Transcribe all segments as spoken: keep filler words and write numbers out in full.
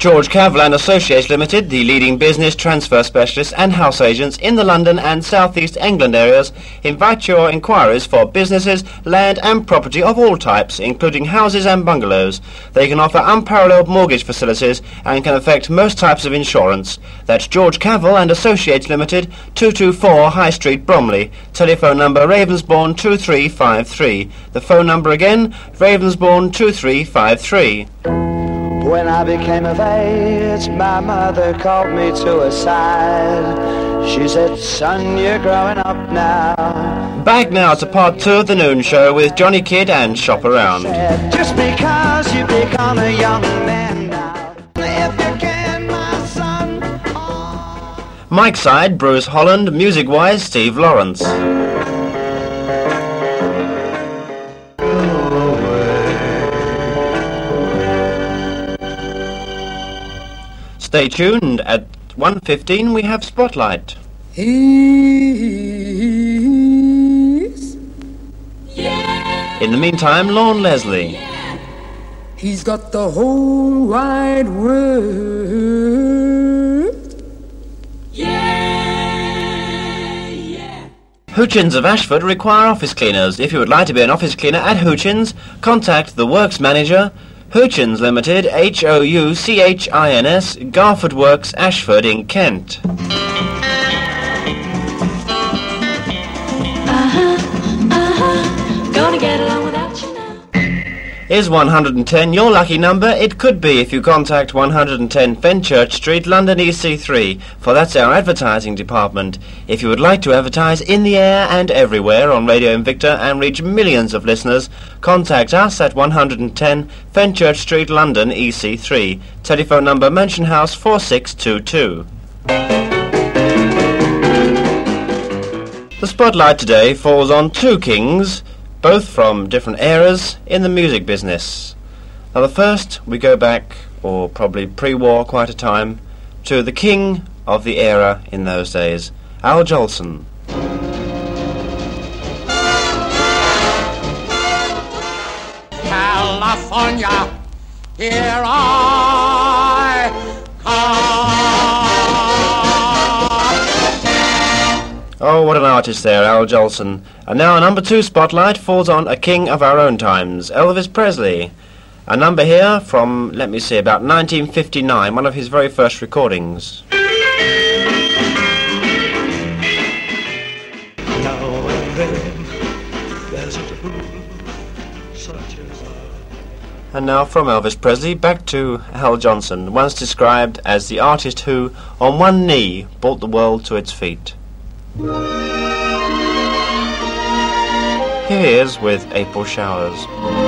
George Cavell and Associates Limited, the leading business transfer specialists and house agents in the London and South East England areas, invite your inquiries for businesses, land and property of all types, including houses and bungalows. They can offer unparalleled mortgage facilities and can affect most types of insurance. That's George Cavell and Associates Limited, two two four High Street, Bromley. Telephone number Ravensbourne two three five three. The phone number again, Ravensbourne two three five three. When I became of age, my mother called me to her side. She said, son, you're growing up now. Back now to part two of the Noon Show with Johnny Kidd and Shop Around. Just because you become a young man now, if you can, my son. Oh. Mike's side, Bruce Holland. Music-wise, Steve Lawrence. Stay tuned. At one fifteen we have Spotlight. He's yeah. In the meantime, Lorne Leslie. Yeah. He's got the whole wide world. Yeah, yeah. Hoochins of Ashford require office cleaners. If you would like to be an office cleaner at Hoochins, contact the Works Manager, Hoochins Limited, H O U C H I N S, Garford Works, Ashford in Kent. Uh-huh, uh-huh, gonna get along without you now. Is one hundred ten your lucky number? It could be if you contact one hundred ten Fenchurch Street, London E C three, for that's our advertising department. If you would like to advertise in the air and everywhere on Radio Invicta and reach millions of listeners, contact us at one hundred ten Fenchurch Street, London E C three. Telephone number Mansion House four six two two. The spotlight today falls on two kings, both from different eras in the music business. Now the first, we go back, or probably pre-war quite a time, to the king of the era in those days, Al Jolson. California, here I come. Oh, what an artist there, Al Jolson. And now a number two spotlight falls on a king of our own times, Elvis Presley. A number here from, let me see, about nineteen fifty-nine, one of his very first recordings. And now from Elvis Presley back to Al Jolson, once described as the artist who, on one knee, brought the world to its feet. Here he is with April Showers.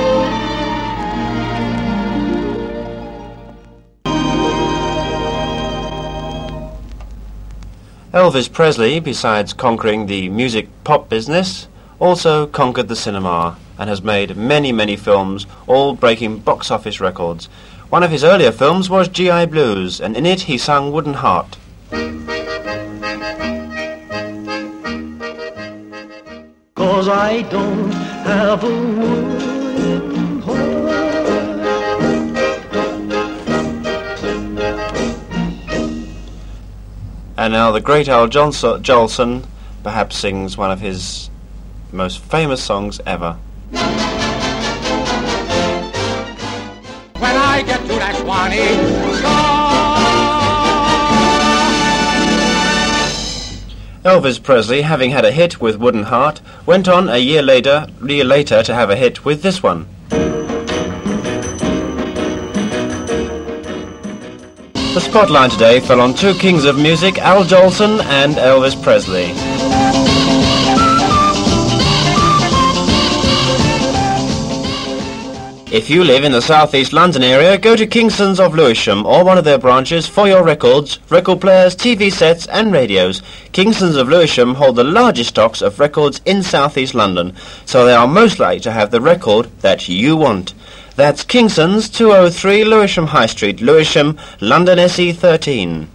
Elvis Presley, besides conquering the music pop business, also conquered the cinema and has made many, many films, all breaking box office records. One of his earlier films was G I Blues, and in it he sung Wooden Heart. Cause I don't have a wooden heart. And now the great Al Jolson, Jolson perhaps sings one of his most famous songs ever. When I get to that Swanee store. Elvis Presley, having had a hit with Wooden Heart, went on a year later, year later to have a hit with this one. The spotlight today fell on two kings of music, Al Jolson and Elvis Presley. If you live in the South East London area, go to Kingston's of Lewisham or one of their branches for your records, record players, T V sets and radios. Kingston's of Lewisham hold the largest stocks of records in South East London, so they are most likely to have the record that you want. That's Kingston's, two oh three Lewisham High Street, Lewisham, London S E thirteen.